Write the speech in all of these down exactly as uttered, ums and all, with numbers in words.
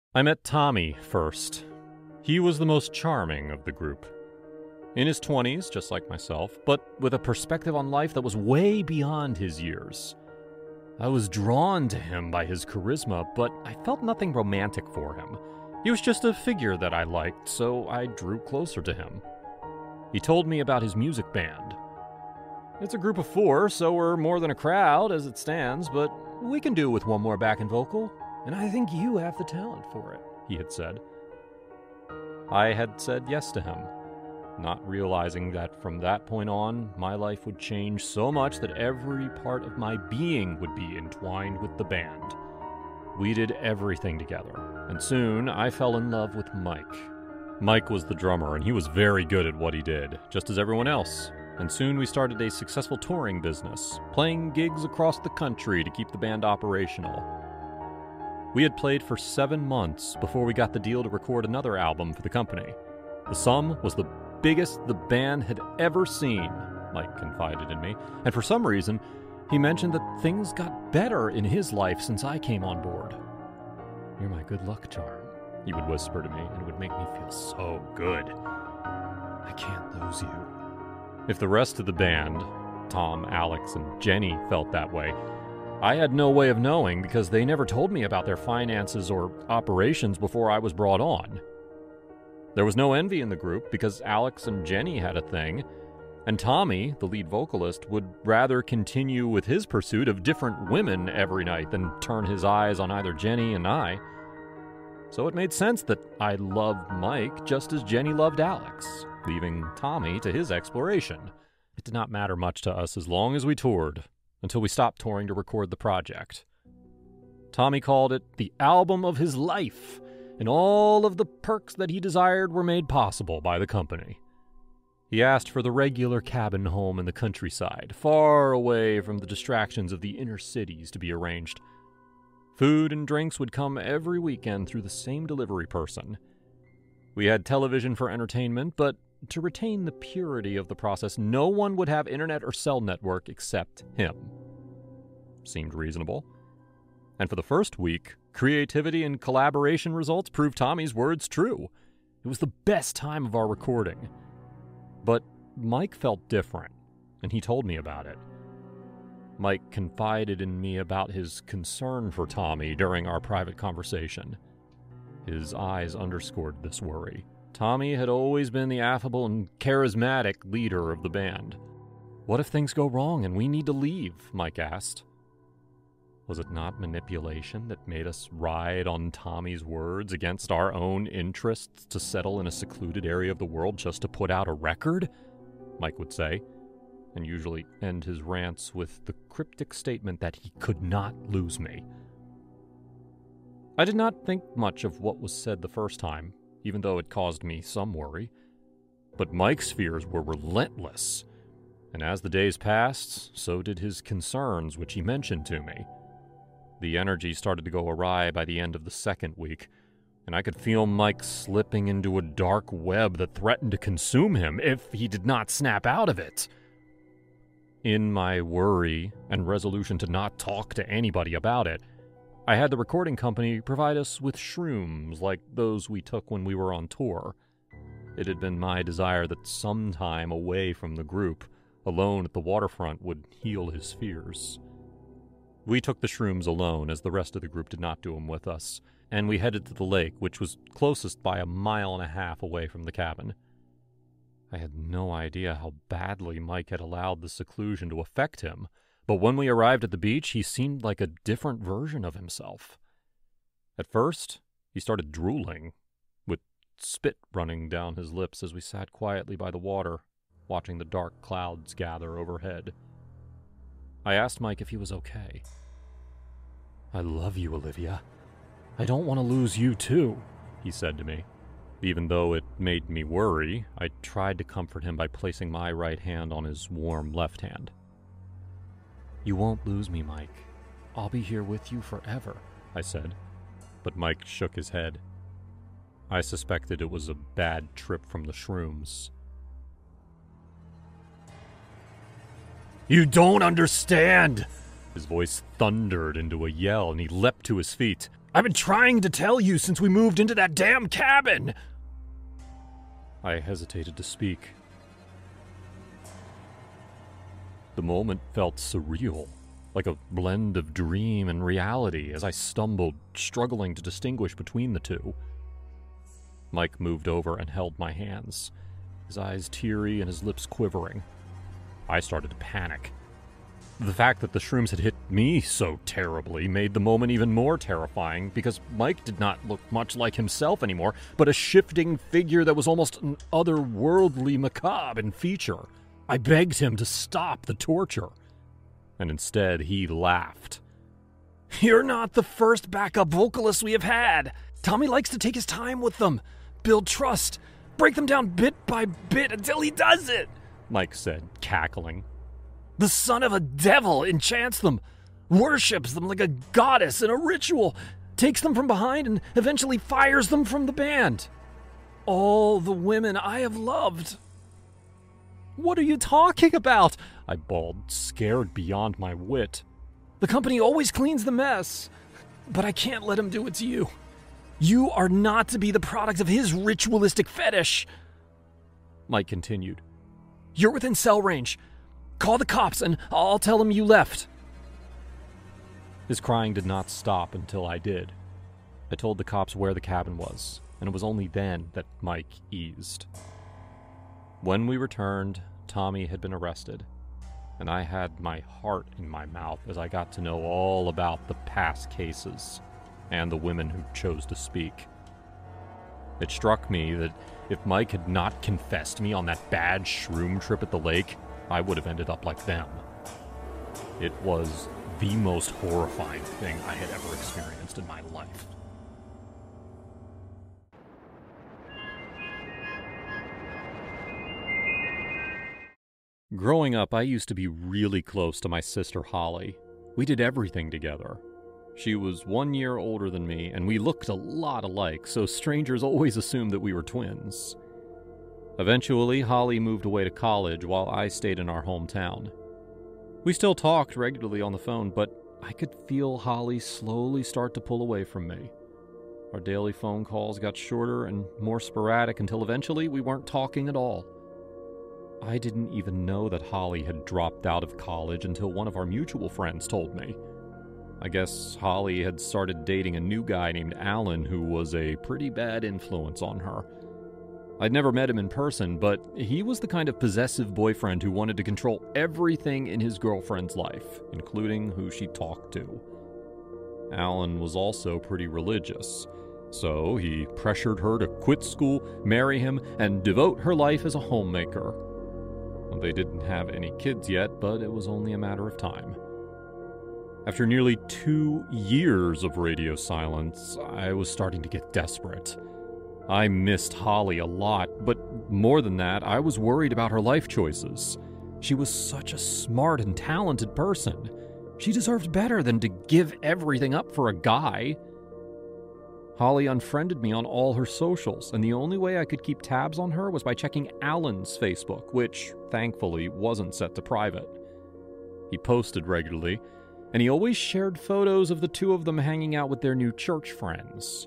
I met Tommy first. He was the most charming of the group. In his twenties, just like myself, but with a perspective on life that was way beyond his years. I was drawn to him by his charisma, but I felt nothing romantic for him. He was just a figure that I liked, so I drew closer to him. He told me about his music band. It's a group of four, so we're more than a crowd as it stands, but we can do with one more backing vocal, and I think you have the talent for it, he had said. I had said yes to him, not realizing that from that point on, my life would change so much that every part of my being would be entwined with the band. We did everything together, and soon I fell in love with Mike. Mike was the drummer, and he was very good at what he did, just as everyone else. And soon we started a successful touring business, playing gigs across the country to keep the band operational. We had played for seven months before we got the deal to record another album for the company. The sum was the biggest the band had ever seen, Mike confided in me, and for some reason, he mentioned that things got better in his life since I came on board. "You're my good luck charm," he would whisper to me, and it would make me feel so good. I can't lose you. If the rest of the band, Tom, Alex, and Jenny, felt that way, I had no way of knowing because they never told me about their finances or operations before I was brought on. There was no envy in the group because Alex and Jenny had a thing, and Tommy, the lead vocalist, would rather continue with his pursuit of different women every night than turn his eyes on either Jenny and I. So it made sense that I loved Mike just as Jenny loved Alex, leaving Tommy to his exploration. It did not matter much to us as long as we toured, until we stopped touring to record the project. Tommy called it the album of his life, and all of the perks that he desired were made possible by the company. He asked for the regular cabin home in the countryside, far away from the distractions of the inner cities, to be arranged. Food and drinks would come every weekend through the same delivery person. We had television for entertainment, but to retain the purity of the process, no one would have internet or cell network except him. Seemed reasonable. And for the first week, creativity and collaboration results proved Tommy's words true. It was the best time of our recording. But Mike felt different, and he told me about it. Mike confided in me about his concern for Tommy during our private conversation. His eyes underscored this worry. Tommy had always been the affable and charismatic leader of the band. "What if things go wrong and we need to leave?" Mike asked. Was it not manipulation that made us ride on Tommy's words against our own interests to settle in a secluded area of the world just to put out a record? Mike would say, and usually end his rants with the cryptic statement that he could not lose me. I did not think much of what was said the first time, even though it caused me some worry. But Mike's fears were relentless, and as the days passed, so did his concerns, which he mentioned to me. The energy started to go awry by the end of the second week, and I could feel Mike slipping into a dark web that threatened to consume him if he did not snap out of it. In my worry and resolution to not talk to anybody about it, I had the recording company provide us with shrooms like those we took when we were on tour. It had been my desire that some time away from the group, alone at the waterfront, would heal his fears. We took the shrooms alone, as the rest of the group did not do them with us, and we headed to the lake, which was closest by a mile and a half away from the cabin. I had no idea how badly Mike had allowed the seclusion to affect him, but when we arrived at the beach, he seemed like a different version of himself. At first, he started drooling, with spit running down his lips as we sat quietly by the water, watching the dark clouds gather overhead. I asked Mike if he was okay. "I love you, Olivia. I don't want to lose you too," he said to me. Even though it made me worry, I tried to comfort him by placing my right hand on his warm left hand. "You won't lose me, Mike. I'll be here with you forever," I said. But Mike shook his head. I suspected it was a bad trip from the shrooms. "You don't understand!" His voice thundered into a yell, and he leapt to his feet. I've been trying to tell you since we moved into that damn cabin! I hesitated to speak. The moment felt surreal, like a blend of dream and reality as I stumbled, struggling to distinguish between the two. Mike moved over and held my hands, his eyes teary and his lips quivering. I started to panic. The fact that the shrooms had hit me so terribly made the moment even more terrifying because Mike did not look much like himself anymore, but a shifting figure that was almost an otherworldly macabre in feature. I begged him to stop the torture, and instead he laughed. You're not the first backup vocalist we have had. Tommy likes to take his time with them, build trust, break them down bit by bit until he does it, Mike said, cackling. The son of a devil enchants them, worships them like a goddess in a ritual, takes them from behind and eventually fires them from the band. All the women I have loved. What are you talking about? I bawled, scared beyond my wit. The company always cleans the mess, but I can't let him do it to you. You are not to be the product of his ritualistic fetish. Mike continued. You're within cell range. Call the cops and I'll tell them you left. His crying did not stop until I did. I told the cops where the cabin was, and it was only then that Mike eased. When we returned, Tommy had been arrested, and I had my heart in my mouth as I got to know all about the past cases and the women who chose to speak. It struck me that if Mike had not confessed me on that bad shroom trip at the lake, I would have ended up like them. It was the most horrifying thing I had ever experienced in my life. Growing up, I used to be really close to my sister Holly. We did everything together. She was one year older than me, and we looked a lot alike, so strangers always assumed that we were twins. Eventually, Holly moved away to college while I stayed in our hometown. We still talked regularly on the phone, but I could feel Holly slowly start to pull away from me. Our daily phone calls got shorter and more sporadic until eventually we weren't talking at all. I didn't even know that Holly had dropped out of college until one of our mutual friends told me. I guess Holly had started dating a new guy named Alan who was a pretty bad influence on her. I'd never met him in person, but he was the kind of possessive boyfriend who wanted to control everything in his girlfriend's life, including who she talked to. Alan was also pretty religious, so he pressured her to quit school, marry him, and devote her life as a homemaker. They didn't have any kids yet, but it was only a matter of time. After nearly two years of radio silence, I was starting to get desperate. I missed Holly a lot, but more than that, I was worried about her life choices. She was such a smart and talented person. She deserved better than to give everything up for a guy. Holly unfriended me on all her socials, and the only way I could keep tabs on her was by checking Alan's Facebook, which, thankfully, wasn't set to private. He posted regularly, and he always shared photos of the two of them hanging out with their new church friends.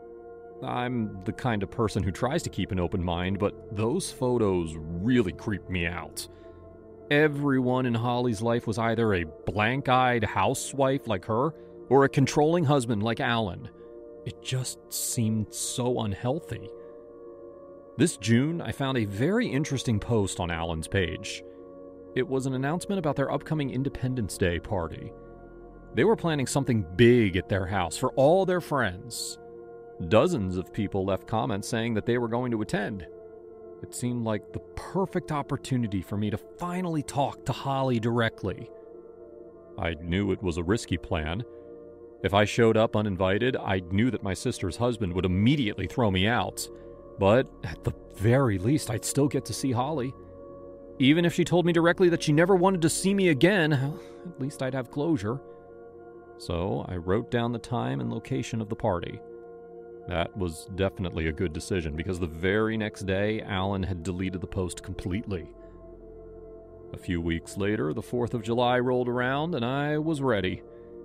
I'm the kind of person who tries to keep an open mind, but those photos really creeped me out. Everyone in Holly's life was either a blank-eyed housewife like her, or a controlling husband like Alan. It just seemed so unhealthy. This June, I found a very interesting post on Alan's page. It was an announcement about their upcoming Independence Day party. They were planning something big at their house for all their friends. Dozens of people left comments saying that they were going to attend. It seemed like the perfect opportunity for me to finally talk to Holly directly. I knew it was a risky plan. If I showed up uninvited, I knew that my sister's husband would immediately throw me out. But at the very least, I'd still get to see Holly. Even if she told me directly that she never wanted to see me again, at least I'd have closure. So I wrote down the time and location of the party. That was definitely a good decision because the very next day, Alan had deleted the post completely. A few weeks later, the fourth of July rolled around and I was ready.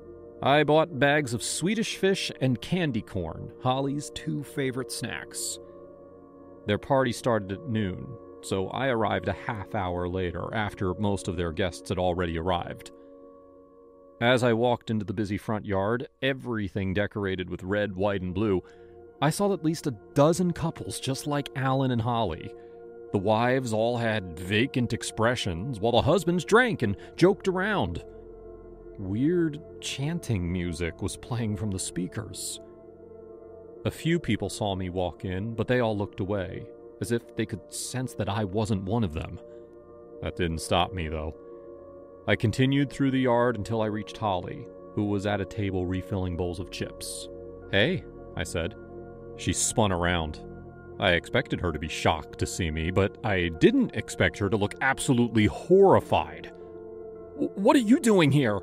I bought bags of Swedish fish and candy corn, Holly's two favorite snacks. Their party started at noon, so I arrived a half hour later after most of their guests had already arrived. As I walked into the busy front yard, everything decorated with red, white, and blue, I saw at least a dozen couples just like Alan and Holly. The wives all had vacant expressions, while the husbands drank and joked around. Weird chanting music was playing from the speakers. A few people saw me walk in, but they all looked away, as if they could sense that I wasn't one of them. That didn't stop me, though. I continued through the yard until I reached Holly, who was at a table refilling bowls of chips. "Hey," I said. She spun around. I expected her to be shocked to see me, but I didn't expect her to look absolutely horrified. "What are you doing here?"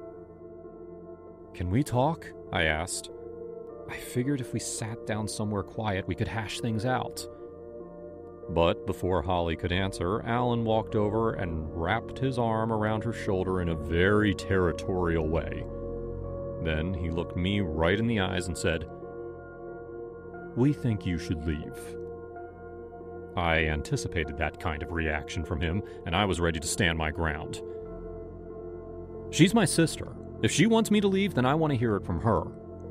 "Can we talk?" I asked. I figured if we sat down somewhere quiet, we could hash things out. But before Holly could answer, Alan walked over and wrapped his arm around her shoulder in a very territorial way. Then he looked me right in the eyes and said, "We think you should leave." I anticipated that kind of reaction from him, and I was ready to stand my ground. "She's my sister. If she wants me to leave, then I want to hear it from her."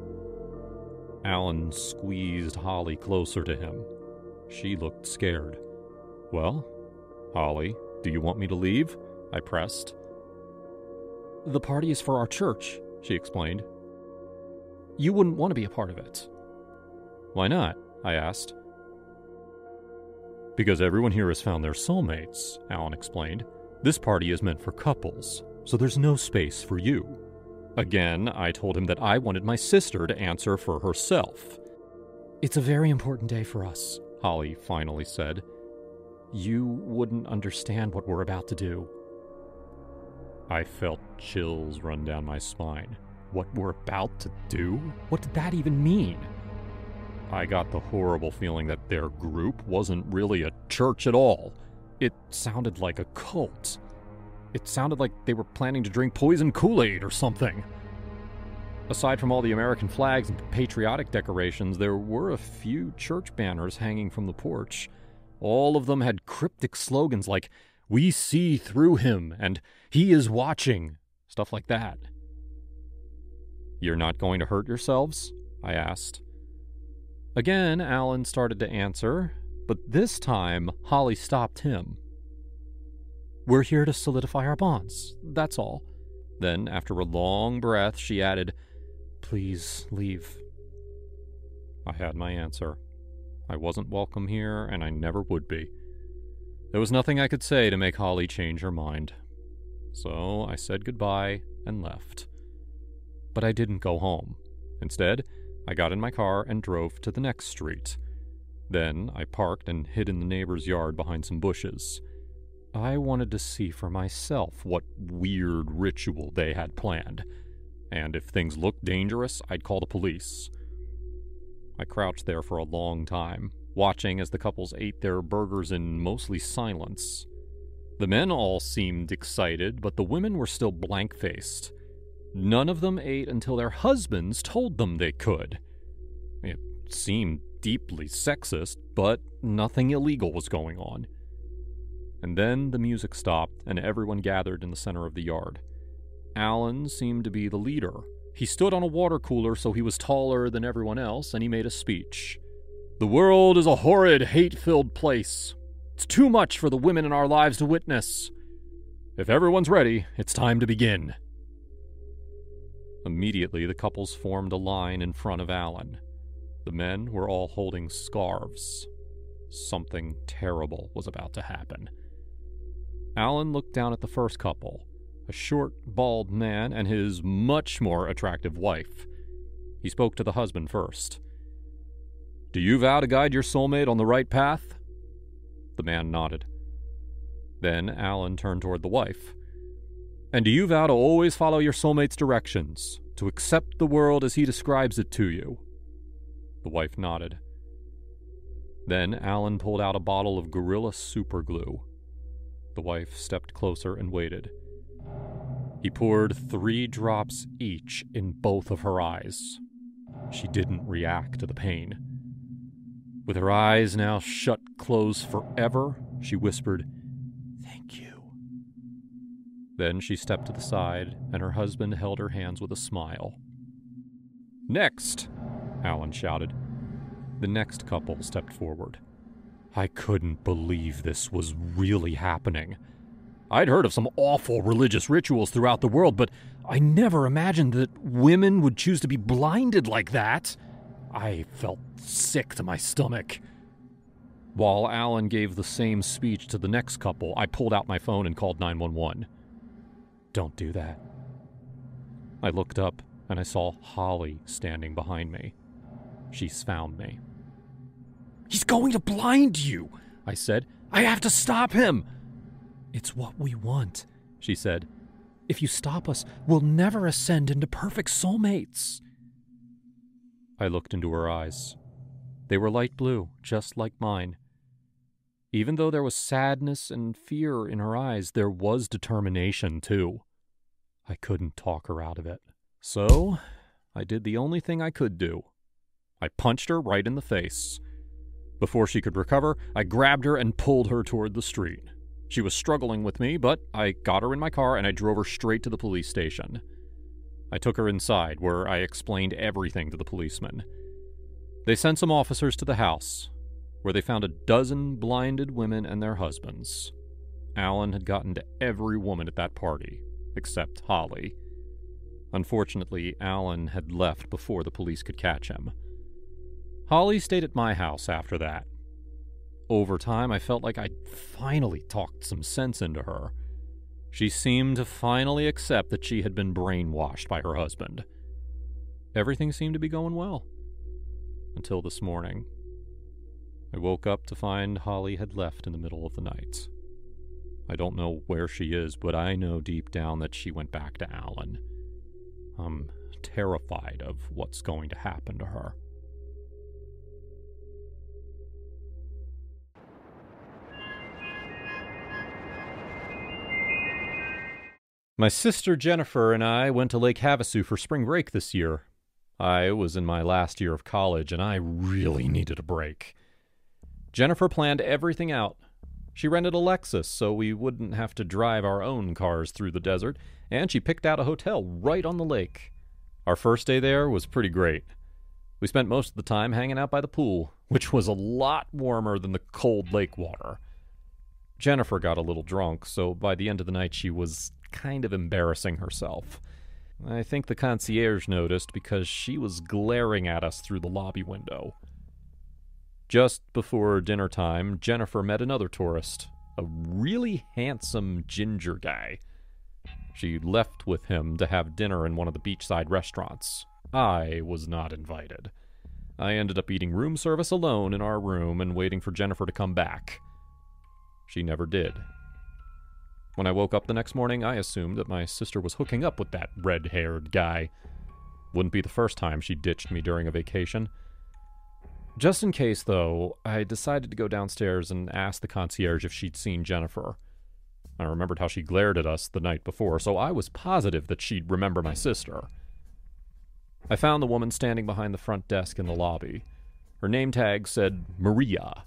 Alan squeezed Holly closer to him. She looked scared. "Well, Holly, do you want me to leave?" I pressed. "The party is for our church," she explained. "You wouldn't want to be a part of it." "Why not?" I asked. "Because everyone here has found their soulmates," Alan explained. "This party is meant for couples, so there's no space for you." Again, I told him that I wanted my sister to answer for herself. "It's a very important day for us," Holly finally said. "You wouldn't understand what we're about to do." I felt chills run down my spine. What we're about to do? What did that even mean? I got the horrible feeling that their group wasn't really a church at all. It sounded like a cult. It sounded like they were planning to drink poison Kool-Aid or something. Aside from all the American flags and patriotic decorations, there were a few church banners hanging from the porch. All of them had cryptic slogans like, "We see through him," and "He is watching," stuff like that. "You're not going to hurt yourselves?" I asked. Again, Alan started to answer, but this time, Holly stopped him. "We're here to solidify our bonds, that's all." Then, after a long breath, she added, "Please leave." I had my answer. I wasn't welcome here, and I never would be. There was nothing I could say to make Holly change her mind. So I said goodbye and left. But I didn't go home. Instead, I got in my car and drove to the next street. Then I parked and hid in the neighbor's yard behind some bushes. I wanted to see for myself what weird ritual they had planned, and if things looked dangerous, I'd call the police. I crouched there for a long time, watching as the couples ate their burgers in mostly silence. The men all seemed excited, but the women were still blank-faced. None of them ate until their husbands told them they could. It seemed deeply sexist, but nothing illegal was going on. And then the music stopped, and everyone gathered in the center of the yard. Alan seemed to be the leader. He stood on a water cooler, so he was taller than everyone else, and he made a speech. "The world is a horrid, hate-filled place. It's too much for the women in our lives to witness. If everyone's ready, it's time to begin." Immediately, the couples formed a line in front of Alan. The men were all holding scarves. Something terrible was about to happen. Alan looked down at the first couple, a short, bald man and his much more attractive wife. He spoke to the husband first. "Do you vow to guide your soulmate on the right path?" The man nodded. Then Alan turned toward the wife. "And do you vow to always follow your soulmate's directions, to accept the world as he describes it to you?" The wife nodded. Then Alan pulled out a bottle of Gorilla Superglue. The wife stepped closer and waited. He poured three drops each in both of her eyes. She didn't react to the pain. With her eyes now shut closed forever, she whispered, "Thank you." Then she stepped to the side, and her husband held her hands with a smile. "Next!" Alan shouted. The next couple stepped forward. I couldn't believe this was really happening. I'd heard of some awful religious rituals throughout the world, but I never imagined that women would choose to be blinded like that. I felt sick to my stomach. While Alan gave the same speech to the next couple, I pulled out my phone and called nine one one. "Don't do that." I looked up, and I saw Holly standing behind me. She's found me. "He's going to blind you," I said. "I have to stop him." "It's what we want," she said. "If you stop us, we'll never ascend into perfect soulmates." I looked into her eyes. They were light blue, just like mine. Even though there was sadness and fear in her eyes, there was determination, too. I couldn't talk her out of it. So, I did the only thing I could do. I punched her right in the face. Before she could recover, I grabbed her and pulled her toward the street. She was struggling with me, but I got her in my car and I drove her straight to the police station. I took her inside, where I explained everything to the policeman. They sent some officers to the house, where they found a dozen blinded women and their husbands. Alan had gotten to every woman at that party, except Holly. Unfortunately, Alan had left before the police could catch him. Holly stayed at my house after that. Over time, I felt like I'd finally talked some sense into her. She seemed to finally accept that she had been brainwashed by her husband. Everything seemed to be going well. Until this morning. I woke up to find Holly had left in the middle of the night. I don't know where she is, but I know deep down that she went back to Alan. I'm terrified of what's going to happen to her. My sister Jennifer and I went to Lake Havasu for spring break this year. I was in my last year of college, and I really needed a break. Jennifer planned everything out. She rented a Lexus so we wouldn't have to drive our own cars through the desert, and she picked out a hotel right on the lake. Our first day there was pretty great. We spent most of the time hanging out by the pool, which was a lot warmer than the cold lake water. Jennifer got a little drunk, so by the end of the night she was kind of embarrassing herself. I think the concierge noticed because she was glaring at us through the lobby window. Just before dinner time, Jennifer met another tourist, a really handsome ginger guy. She left with him to have dinner in one of the beachside restaurants. I was not invited. I ended up eating room service alone in our room and waiting for Jennifer to come back. She never did. When I woke up the next morning, I assumed that my sister was hooking up with that red-haired guy. Wouldn't be the first time she ditched me during a vacation. Just in case, though, I decided to go downstairs and ask the concierge if she'd seen Jennifer. I remembered how she glared at us the night before, so I was positive that she'd remember my sister. I found the woman standing behind the front desk in the lobby. Her name tag said Maria.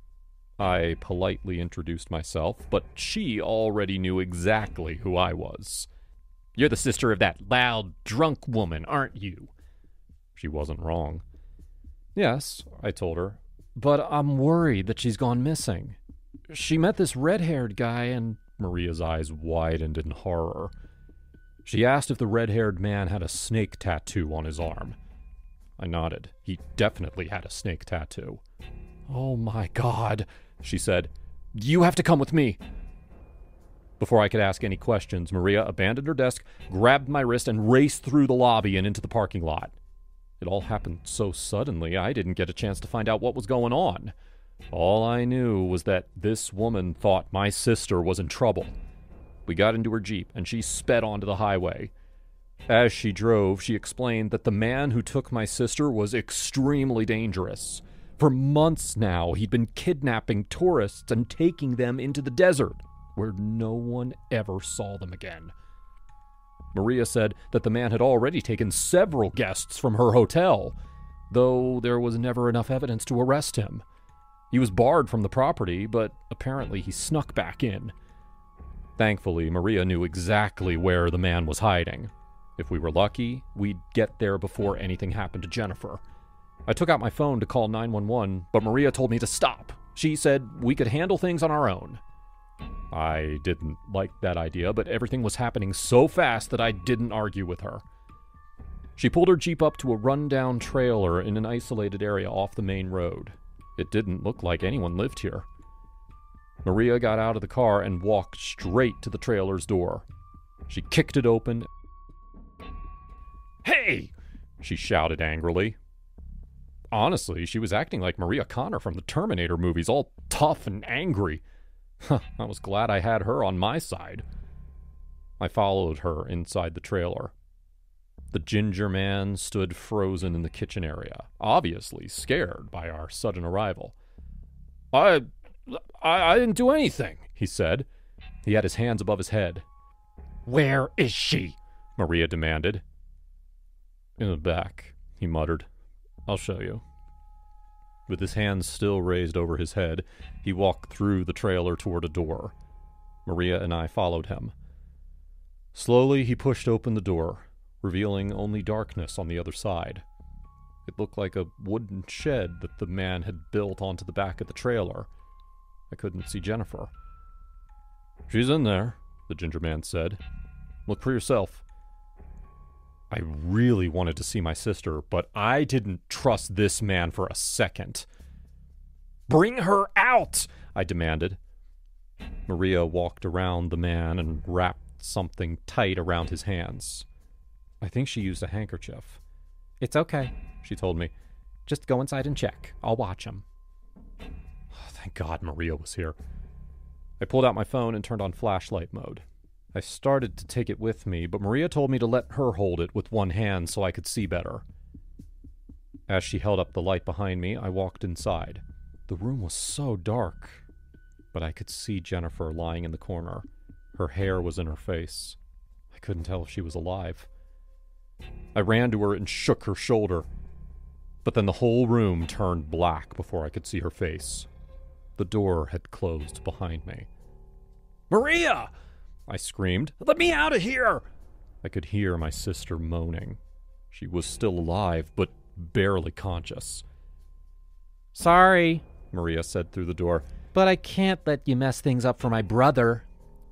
I politely introduced myself, but she already knew exactly who I was. "You're the sister of that loud, drunk woman, aren't you?" She wasn't wrong. "Yes," I told her, "but I'm worried that she's gone missing. She met this red-haired guy," and Maria's eyes widened in horror. She asked if the red-haired man had a snake tattoo on his arm. I nodded. He definitely had a snake tattoo. "Oh my God," she said. "You have to come with me." Before I could ask any questions, Maria abandoned her desk, grabbed my wrist, and raced through the lobby and into the parking lot. It all happened so suddenly, I didn't get a chance to find out what was going on. All I knew was that this woman thought my sister was in trouble. We got into her Jeep, and she sped onto the highway. As she drove, she explained that the man who took my sister was extremely dangerous. For months now, he'd been kidnapping tourists and taking them into the desert, where no one ever saw them again. Maria said that the man had already taken several guests from her hotel, though there was never enough evidence to arrest him. He was barred from the property, but apparently he snuck back in. Thankfully, Maria knew exactly where the man was hiding. If we were lucky, we'd get there before anything happened to Jennifer. I took out my phone to call nine one one, but Maria told me to stop. She said we could handle things on our own. I didn't like that idea, but everything was happening so fast that I didn't argue with her. She pulled her Jeep up to a rundown trailer in an isolated area off the main road. It didn't look like anyone lived here. Maria got out of the car and walked straight to the trailer's door. She kicked it open. "Hey!" she shouted angrily. Honestly, she was acting like Maria Connor from the Terminator movies, all tough and angry. I was glad I had her on my side. I followed her inside the trailer. The ginger man stood frozen in the kitchen area, obviously scared by our sudden arrival. I, I, I didn't do anything, he said. He had his hands above his head. "Where is she?" Maria demanded. "In the back," he muttered. "I'll show you." With his hands still raised over his head, he walked through the trailer toward a door. Maria and I followed him. Slowly, he pushed open the door, revealing only darkness on the other side. It looked like a wooden shed that the man had built onto the back of the trailer. I couldn't see Jennifer. "She's in there," the ginger man said. "Look for yourself." I really wanted to see my sister, but I didn't trust this man for a second. "Bring her out!" I demanded. Maria walked around the man and wrapped something tight around his hands. I think she used a handkerchief. "It's okay," she told me. "Just go inside and check. I'll watch him." Oh, thank God Maria was here. I pulled out my phone and turned on flashlight mode. I started to take it with me, but Maria told me to let her hold it with one hand so I could see better. As she held up the light behind me, I walked inside. The room was so dark, but I could see Jennifer lying in the corner. Her hair was in her face. I couldn't tell if she was alive. I ran to her and shook her shoulder, but then the whole room turned black before I could see her face. The door had closed behind me. "Maria!" I screamed. "Let me out of here!" I could hear my sister moaning. She was still alive, but barely conscious. "Sorry," Maria said through the door, "but I can't let you mess things up for my brother."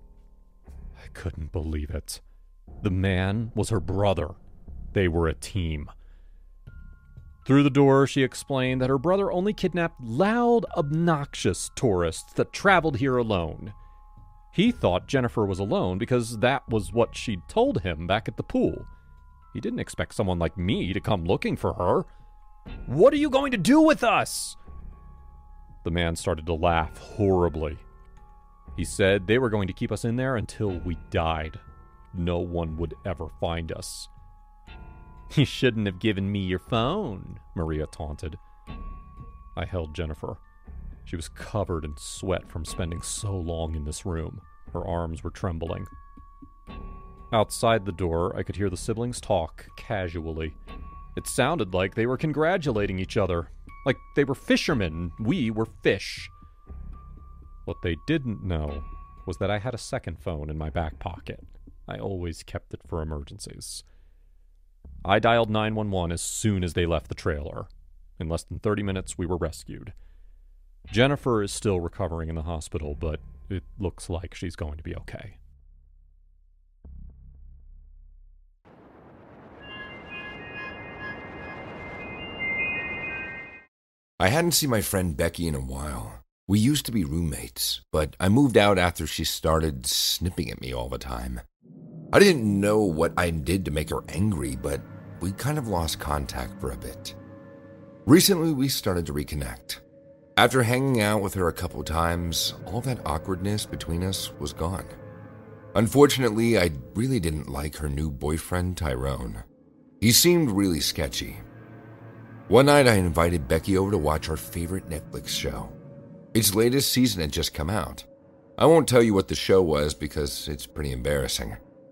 I couldn't believe it. The man was her brother. They were a team. Through the door, she explained that her brother only kidnapped loud, obnoxious tourists that traveled here alone. He thought Jennifer was alone because that was what she'd told him back at the pool. He didn't expect someone like me to come looking for her. "What are you going to do with us?" The man started to laugh horribly. He said they were going to keep us in there until we died. No one would ever find us. "You shouldn't have given me your phone," Maria taunted. I held Jennifer. She was covered in sweat from spending so long in this room. Her arms were trembling. Outside the door, I could hear the siblings talk casually. It sounded like they were congratulating each other, like they were fishermen and we were fish. What they didn't know was that I had a second phone in my back pocket. I always kept it for emergencies. I dialed nine one one as soon as they left the trailer. In less than thirty minutes, we were rescued. Jennifer is still recovering in the hospital, but it looks like she's going to be okay. I hadn't seen my friend Becky in a while. We used to be roommates, but I moved out after she started snipping at me all the time. I didn't know what I did to make her angry, but we kind of lost contact for a bit. Recently, we started to reconnect. After hanging out with her a couple times, all that awkwardness between us was gone. Unfortunately, I really didn't like her new boyfriend, Tyrone. He seemed really sketchy. One night, I invited Becky over to watch our favorite Netflix show. Its latest season had just come out. I won't tell you what the show was because it's pretty embarrassing.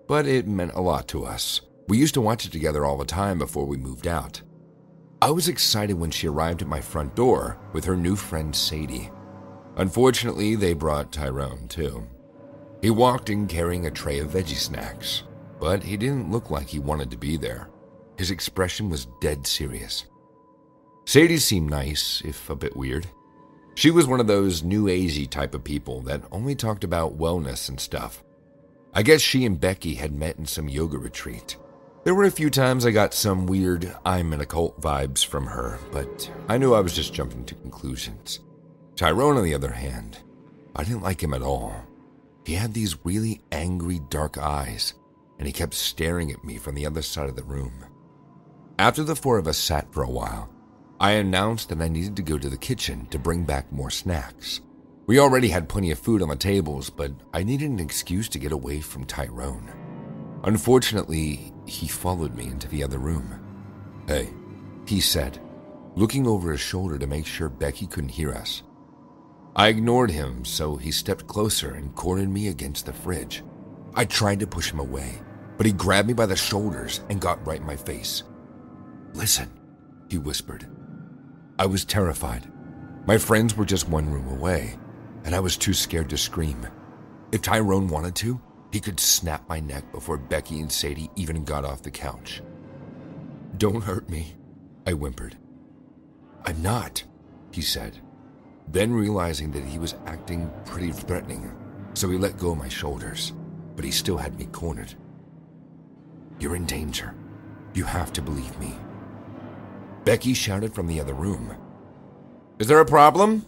but it meant a lot to us. We used to watch it together all the time before we moved out. I was excited when she arrived at my front door with her new friend Sadie. Unfortunately, they brought Tyrone too. He walked in carrying a tray of veggie snacks, but he didn't look like he wanted to be there. His expression was dead serious. Sadie seemed nice, if a bit weird. She was one of those new agey type of people that only talked about wellness and stuff. I guess she and Becky had met in some yoga retreat. There were a few times I got some weird I'm in a cult vibes from her, but I knew I was just jumping to conclusions. Tyrone, on the other hand, I didn't like him at all. He had these really angry, dark eyes, and he kept staring at me from the other side of the room. After the four of us sat for a while, I announced that I needed to go to the kitchen to bring back more snacks. We already had plenty of food on the tables, but I needed an excuse to get away from Tyrone. Unfortunately, he followed me into the other room. "Hey," he said, looking over his shoulder to make sure Becky couldn't hear us. I ignored him, so he stepped closer and cornered me against the fridge. I tried to push him away, but he grabbed me by the shoulders and got right in my face. "Listen," he whispered. I was terrified. My friends were just one room away, and I was too scared to scream. If Tyrone wanted to, he could snap my neck before Becky and Sadie even got off the couch. "Don't hurt me," I whimpered. "I'm not," he said, then realizing that he was acting pretty threatening, so he let go of my shoulders, but he still had me cornered. "You're in danger. You have to believe me." Becky shouted from the other room. "Is there a problem?"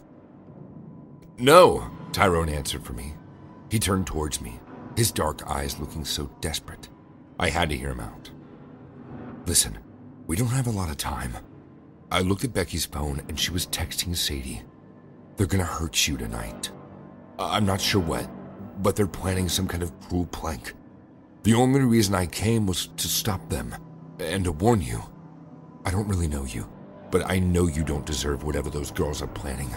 "No," Tyrone answered for me. He turned towards me, his dark eyes looking so desperate. I had to hear him out. "Listen, we don't have a lot of time." I looked at Becky's phone and she was texting Sadie. "They're gonna hurt you tonight. I'm not sure what, but they're planning some kind of cruel prank. The only reason I came was to stop them and to warn you. I don't really know you, but I know you don't deserve whatever those girls are planning."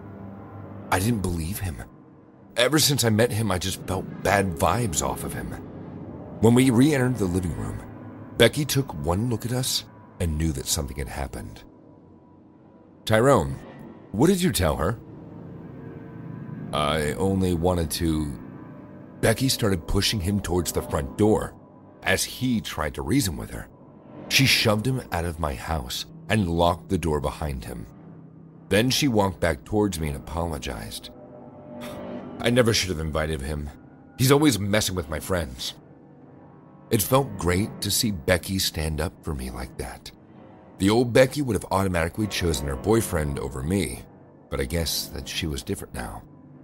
I didn't believe him. Ever since I met him, I just felt bad vibes off of him. When we re-entered the living room, Becky took one look at us and knew that something had happened. "Tyrone, what did you tell her?" "I only wanted to..." Becky started pushing him towards the front door as he tried to reason with her. She shoved him out of my house and locked the door behind him. Then she walked back towards me and apologized. "I never should have invited him. He's always messing with my friends." It felt great to see Becky stand up for me like that. The old Becky would have automatically chosen her boyfriend over me, but I guess that she was different now.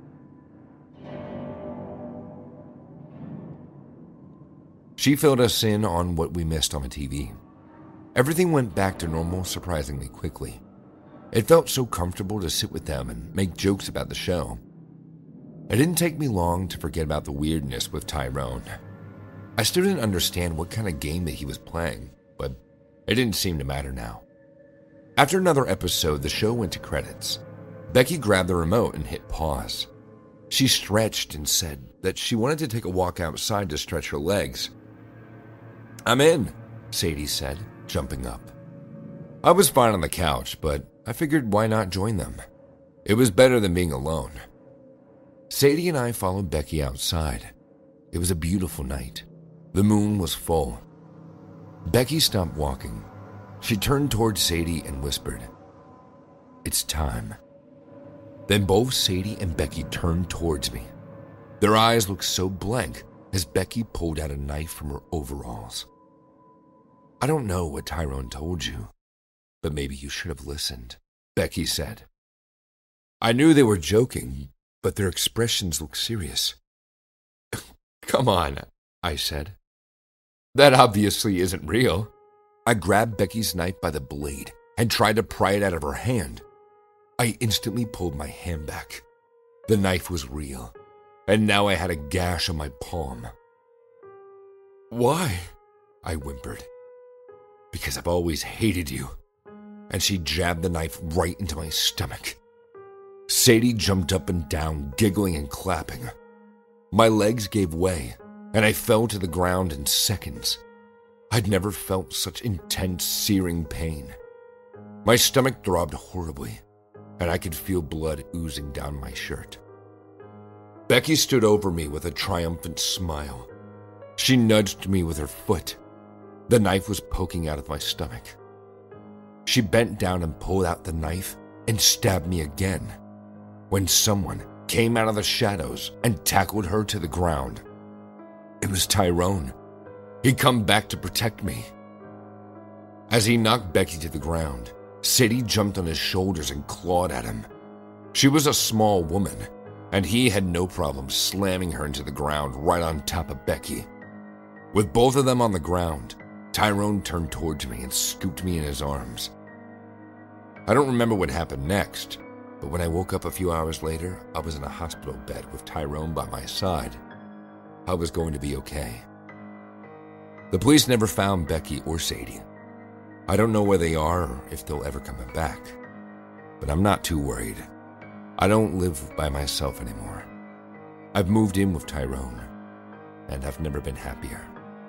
She filled us in on what we missed on the T V. Everything went back to normal surprisingly quickly. It felt so comfortable to sit with them and make jokes about the show. It didn't take me long to forget about the weirdness with Tyrone. I still didn't understand what kind of game that he was playing, but it didn't seem to matter now. After another episode, the show went to credits. Becky grabbed the remote and hit pause. She stretched and said that she wanted to take a walk outside to stretch her legs. "I'm in," Sadie said, jumping up. I was fine on the couch, but I figured why not join them? It was better than being alone. Sadie and I followed Becky outside. It was a beautiful night. The moon was full. Becky stopped walking. She turned towards Sadie and whispered, "It's time." Then both Sadie and Becky turned towards me. Their eyes looked so blank as Becky pulled out a knife from her overalls. "I don't know what Tyrone told you, but maybe you should have listened," Becky said. I knew they were joking, but their expressions looked serious. "Come on," I said. "That obviously isn't real." I grabbed Becky's knife by the blade and tried to pry it out of her hand. I instantly pulled my hand back. The knife was real, and now I had a gash on my palm. "Why?" I whimpered. "Because I've always hated you." And she jabbed the knife right into my stomach. Sadie jumped up and down, giggling and clapping. My legs gave way, and I fell to the ground in seconds. I'd never felt such intense, searing pain. My stomach throbbed horribly, and I could feel blood oozing down my shirt. Becky stood over me with a triumphant smile. She nudged me with her foot. The knife was poking out of my stomach. She bent down and pulled out the knife and stabbed me again, when someone came out of the shadows and tackled her to the ground. It was Tyrone. He'd come back to protect me. As he knocked Becky to the ground, Sadie jumped on his shoulders and clawed at him. She was a small woman, and he had no problem slamming her into the ground right on top of Becky. With both of them on the ground, Tyrone turned towards me and scooped me in his arms. I don't remember what happened next, but when I woke up a few hours later, I was in a hospital bed with Tyrone by my side. I was going to be okay. The police never found Becky or Sadie. I don't know where they are or if they'll ever come back, but I'm not too worried. I don't live by myself anymore. I've moved in with Tyrone, and I've never been happier.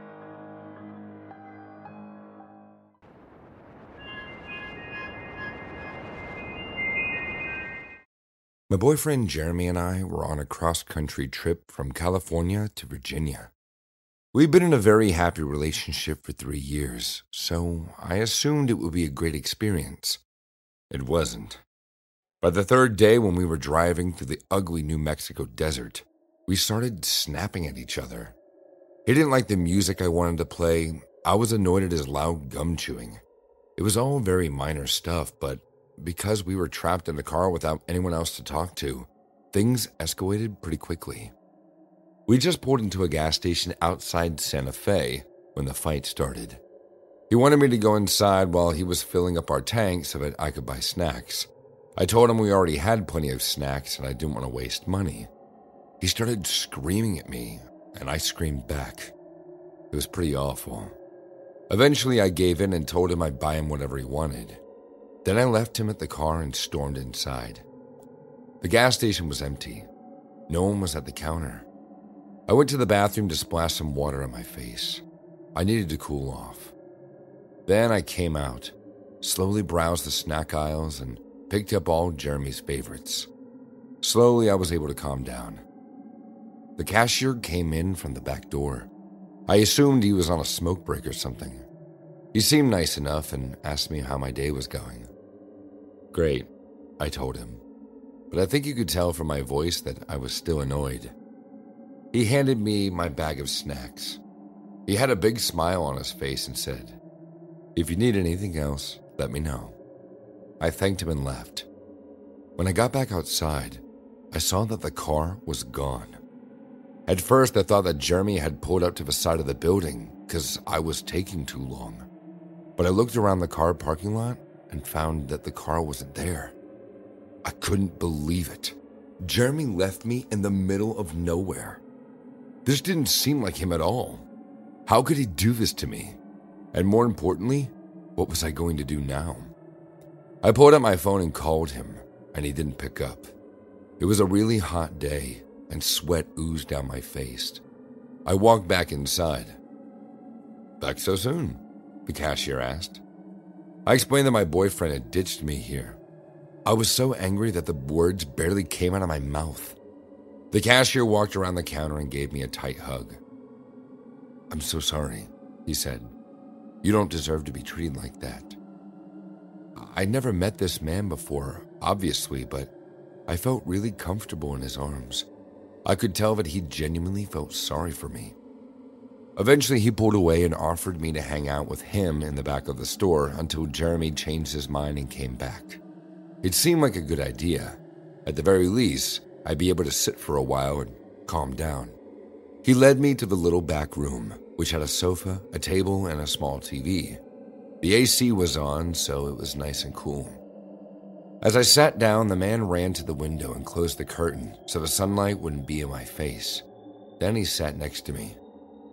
My boyfriend Jeremy and I were on a cross-country trip from California to Virginia. We'd been in a very happy relationship for three years, so I assumed it would be a great experience. It wasn't. By the third day, when we were driving through the ugly New Mexico desert, we started snapping at each other. He didn't like the music I wanted to play. I was annoyed at his loud gum chewing. It was all very minor stuff, but because we were trapped in the car without anyone else to talk to, things escalated pretty quickly. We just pulled into a gas station outside Santa Fe when the fight started. He wanted me to go inside while he was filling up our tank so that I could buy snacks. I told him we already had plenty of snacks and I didn't want to waste money. He started screaming at me, and I screamed back. It was pretty awful. Eventually, I gave in and told him I'd buy him whatever he wanted. Then I left him at the car and stormed inside. The gas station was empty. No one was at the counter. I went to the bathroom to splash some water on my face. I needed to cool off. Then I came out, slowly browsed the snack aisles, and picked up all Jeremy's favorites. Slowly, I was able to calm down. The cashier came in from the back door. I assumed he was on a smoke break or something. He seemed nice enough and asked me how my day was going. Great, I told him, but I think you could tell from my voice that I was still annoyed. He handed me my bag of snacks. He had a big smile on his face and said, "If you need anything else, let me know." I thanked him and left. When I got back outside, I saw that the car was gone. At first, I thought that Jeremy had pulled up to the side of the building because I was taking too long. But I looked around the car parking lot and found that the car wasn't there. I couldn't believe it. Jeremy left me in the middle of nowhere. This didn't seem like him at all. How could he do this to me? And more importantly, what was I going to do now? I pulled out my phone and called him, and he didn't pick up. It was a really hot day, and sweat oozed down my face. I walked back inside. "Back so soon?" the cashier asked. I explained that my boyfriend had ditched me here. I was so angry that the words barely came out of my mouth. The cashier walked around the counter and gave me a tight hug. "I'm so sorry," he said. "You don't deserve to be treated like that." I'd never met this man before, obviously, but I felt really comfortable in his arms. I could tell that he genuinely felt sorry for me. Eventually, he pulled away and offered me to hang out with him in the back of the store until Jeremy changed his mind and came back. It seemed like a good idea. At the very least, I'd be able to sit for a while and calm down. He led me to the little back room, which had a sofa, a table, and a small T V. The A C was on, so it was nice and cool. As I sat down, the man ran to the window and closed the curtain so the sunlight wouldn't be in my face. Then he sat next to me.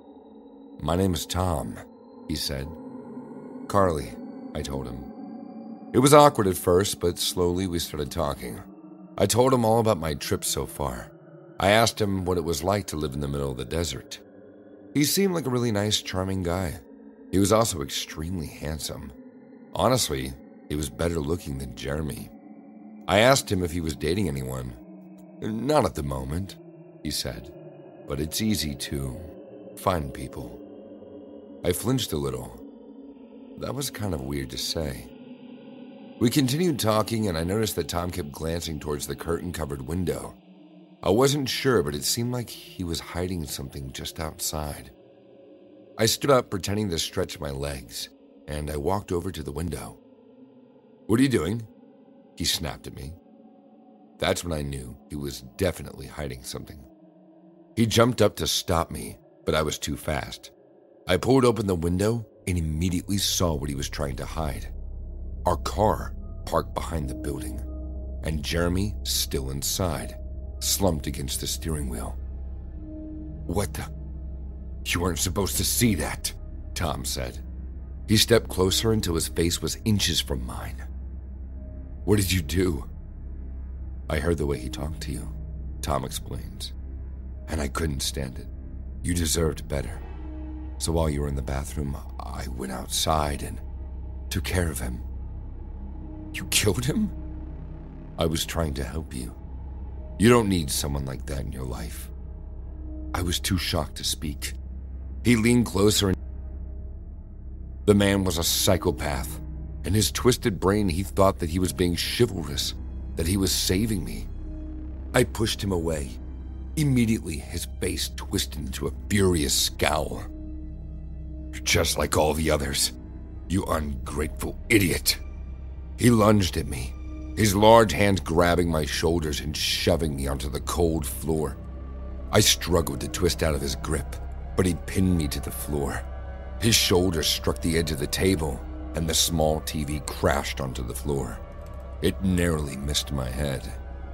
"My name is Tom," he said. "Carly," I told him. It was awkward at first, but slowly we started talking. I told him all about my trip so far. I asked him what it was like to live in the middle of the desert. He seemed like a really nice, charming guy. He was also extremely handsome. Honestly, he was better looking than Jeremy. I asked him if he was dating anyone. Not at the moment, he said, but it's easy to find people. I flinched a little. That was kind of weird to say. We continued talking, and I noticed that Tom kept glancing towards the curtain-covered window. I wasn't sure, but it seemed like he was hiding something just outside. I stood up, pretending to stretch my legs, and I walked over to the window. "What are you doing?" He snapped at me. That's when I knew he was definitely hiding something. He jumped up to stop me, but I was too fast. I pulled open the window and immediately saw what he was trying to hide. Our car parked behind the building, and Jeremy still inside, slumped against the steering wheel. "What the? You weren't supposed to see that," Tom said. He stepped closer until his face was inches from mine. "What did you do?" "I heard the way he talked to you," Tom explains, "and I couldn't stand it. You deserved better. So while you were in the bathroom, I went outside and took care of him." "You killed him?" "I was trying to help you. You don't need someone like that in your life." I was too shocked to speak. He leaned closer and... The man was a psychopath. In his twisted brain, he thought that he was being chivalrous, that he was saving me. I pushed him away. Immediately, his face twisted into a furious scowl. "You're just like all the others, you ungrateful idiot." He lunged at me, his large hands grabbing my shoulders and shoving me onto the cold floor. I struggled to twist out of his grip, but he pinned me to the floor. His shoulders struck the edge of the table, and the small T V crashed onto the floor. It narrowly missed my head.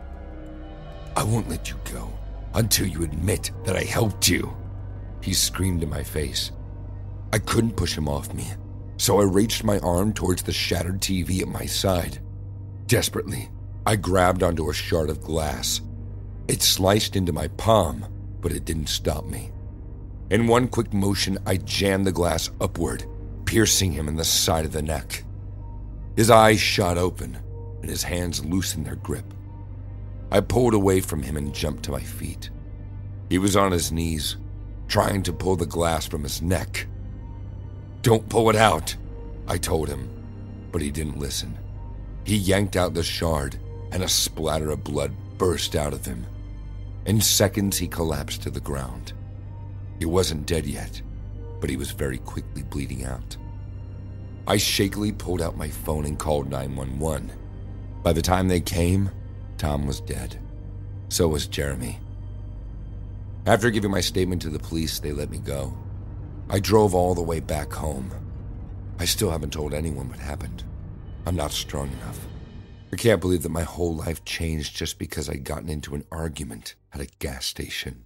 "I won't let you go until you admit that I helped you," he screamed in my face. I couldn't push him off me, so I reached my arm towards the shattered T V at my side. Desperately, I grabbed onto a shard of glass. It sliced into my palm, but it didn't stop me. In one quick motion, I jammed the glass upward, piercing him in the side of the neck. His eyes shot open, and his hands loosened their grip. I pulled away from him and jumped to my feet. He was on his knees, trying to pull the glass from his neck. "Don't pull it out," I told him, but he didn't listen. He yanked out the shard, and a splatter of blood burst out of him. In seconds, he collapsed to the ground. He wasn't dead yet, but he was very quickly bleeding out. I shakily pulled out my phone and called nine one one. By the time they came, Tom was dead. So was Jeremy. After giving my statement to the police, they let me go. I drove all the way back home. I still haven't told anyone what happened. I'm not strong enough. I can't believe that my whole life changed just because I'd gotten into an argument at a gas station.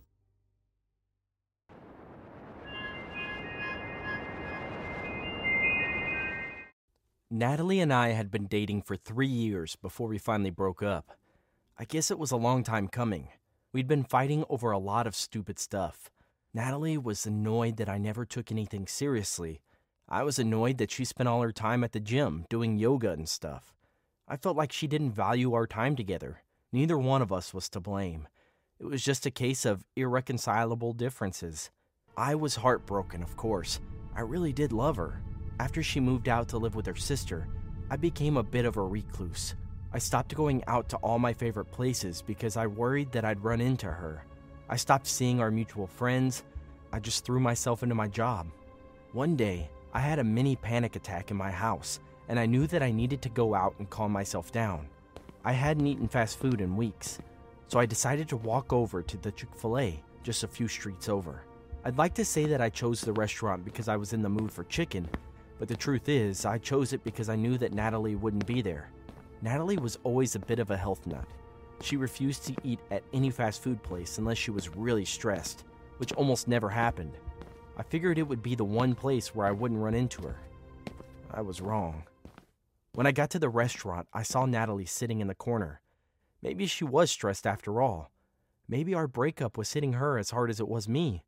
Natalie and I had been dating for three years before we finally broke up. I guess it was a long time coming. We'd been fighting over a lot of stupid stuff. Natalie was annoyed that I never took anything seriously. I was annoyed that she spent all her time at the gym doing yoga and stuff. I felt like she didn't value our time together. Neither one of us was to blame. It was just a case of irreconcilable differences. I was heartbroken, of course. I really did love her. After she moved out to live with her sister, I became a bit of a recluse. I stopped going out to all my favorite places because I worried that I'd run into her. I stopped seeing our mutual friends. I just threw myself into my job. One day, I had a mini panic attack in my house, and I knew that I needed to go out and calm myself down. I hadn't eaten fast food in weeks, so I decided to walk over to the Chick-fil-A, just a few streets over. I'd like to say that I chose the restaurant because I was in the mood for chicken, but the truth is, I chose it because I knew that Natalie wouldn't be there. Natalie was always a bit of a health nut. She refused to eat at any fast food place unless she was really stressed, which almost never happened. I figured it would be the one place where I wouldn't run into her. I was wrong. When I got to the restaurant, I saw Natalie sitting in the corner. Maybe she was stressed after all. Maybe our breakup was hitting her as hard as it was me.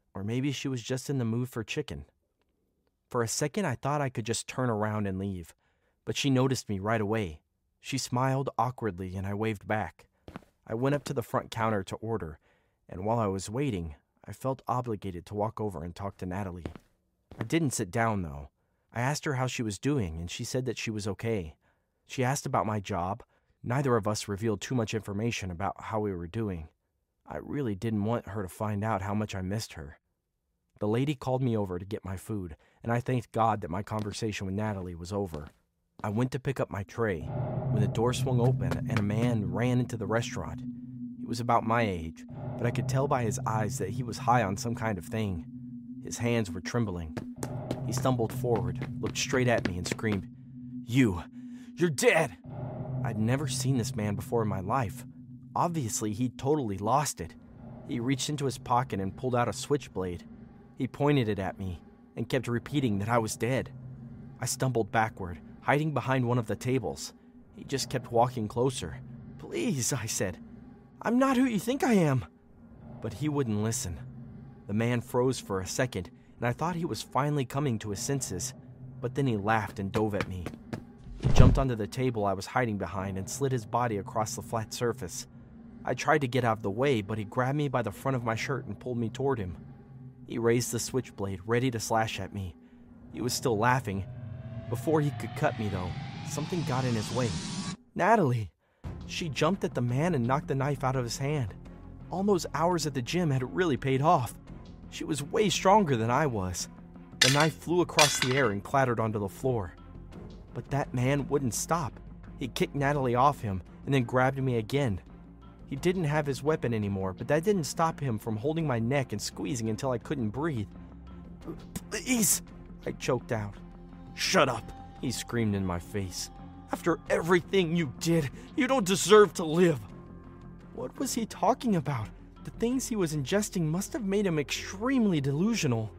Or maybe she was just in the mood for chicken. For a second, I thought I could just turn around and leave, but she noticed me right away. She smiled awkwardly, and I waved back. I went up to the front counter to order, and while I was waiting, I felt obligated to walk over and talk to Natalie. I didn't sit down, though. I asked her how she was doing, and she said that she was okay. She asked about my job. Neither of us revealed too much information about how we were doing. I really didn't want her to find out how much I missed her. The lady called me over to get my food, and I thanked God that my conversation with Natalie was over. I went to pick up my tray when the door swung open and a man ran into the restaurant. He was about my age, but I could tell by his eyes that he was high on some kind of thing. His hands were trembling. He stumbled forward, looked straight at me, and screamed, "You! You're dead!" I'd never seen this man before in my life. Obviously, he'd totally lost it. He reached into his pocket and pulled out a switchblade. He pointed it at me and kept repeating that I was dead. I stumbled backward, hiding behind one of the tables. He just kept walking closer. "Please," I said. "I'm not who you think I am." But he wouldn't listen. The man froze for a second, and I thought he was finally coming to his senses, but then he laughed and dove at me. He jumped onto the table I was hiding behind and slid his body across the flat surface. I tried to get out of the way, but he grabbed me by the front of my shirt and pulled me toward him. He raised the switchblade, ready to slash at me. He was still laughing. Before he could cut me, though, something got in his way. Natalie! She jumped at the man and knocked the knife out of his hand. All those hours at the gym had really paid off. She was way stronger than I was. The knife flew across the air and clattered onto the floor. But that man wouldn't stop. He kicked Natalie off him and then grabbed me again. He didn't have his weapon anymore, but that didn't stop him from holding my neck and squeezing until I couldn't breathe. "Please," I choked out. "Shut up," he screamed in my face. "After everything you did, you don't deserve to live." What was he talking about? The things he was ingesting must have made him extremely delusional.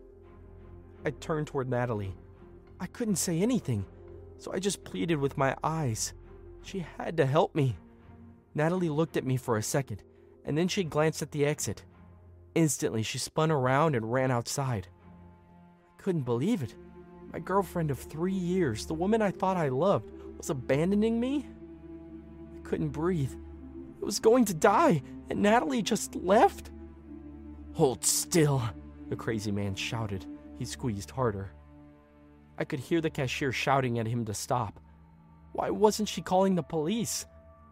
I turned toward Natalie. I couldn't say anything, so I just pleaded with my eyes. She had to help me. Natalie looked at me for a second, and then she glanced at the exit. Instantly, she spun around and ran outside. I couldn't believe it. My girlfriend of three years, the woman I thought I loved, was abandoning me? I couldn't breathe. I was going to die, and Natalie just left? "Hold still," the crazy man shouted. He squeezed harder. I could hear the cashier shouting at him to stop. Why wasn't she calling the police?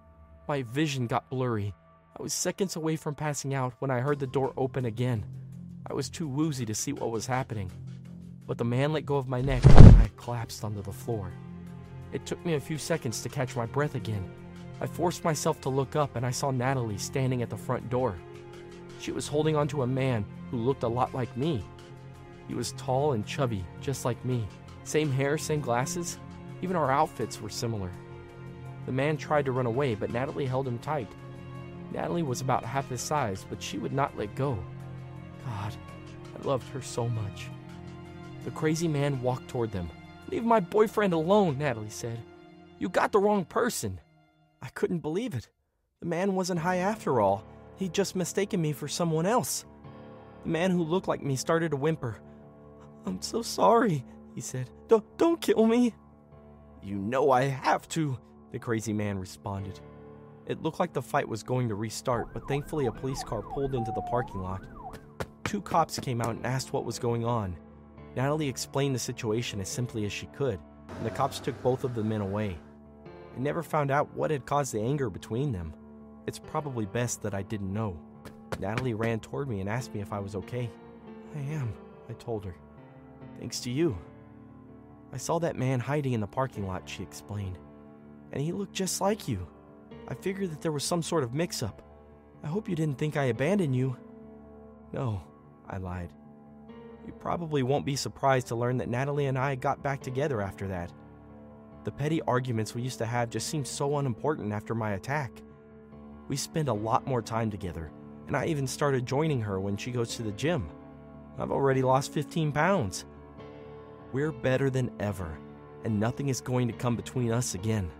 My vision got blurry. I was seconds away from passing out when I heard the door open again. I was too woozy to see what was happening. But the man let go of my neck and I collapsed onto the floor. It took me a few seconds to catch my breath again. I forced myself to look up and I saw Natalie standing at the front door. She was holding onto a man who looked a lot like me. He was tall and chubby, just like me. Same hair, same glasses. Even our outfits were similar. The man tried to run away, but Natalie held him tight. Natalie was about half his size, but she would not let go. God, I loved her so much. The crazy man walked toward them. "Leave my boyfriend alone," Natalie said. "You got the wrong person." I couldn't believe it. The man wasn't high after all. He'd just mistaken me for someone else. The man who looked like me started to whimper. "I'm so sorry," he said. Don't, don't kill me." "You know I have to," the crazy man responded. It looked like the fight was going to restart, but thankfully a police car pulled into the parking lot. Two cops came out and asked what was going on. Natalie explained the situation as simply as she could, and the cops took both of the men away. I never found out what had caused the anger between them. It's probably best that I didn't know. Natalie ran toward me and asked me if I was okay. "I am," I told her. "Thanks to you." "I saw that man hiding in the parking lot," she explained. "And he looked just like you. I figured that there was some sort of mix-up. I hope you didn't think I abandoned you." "No," I lied. You probably won't be surprised to learn that Natalie and I got back together after that. The petty arguments we used to have just seemed so unimportant after my attack. We spend a lot more time together, and I even started joining her when she goes to the gym. I've already lost fifteen pounds. We're better than ever, and nothing is going to come between us again.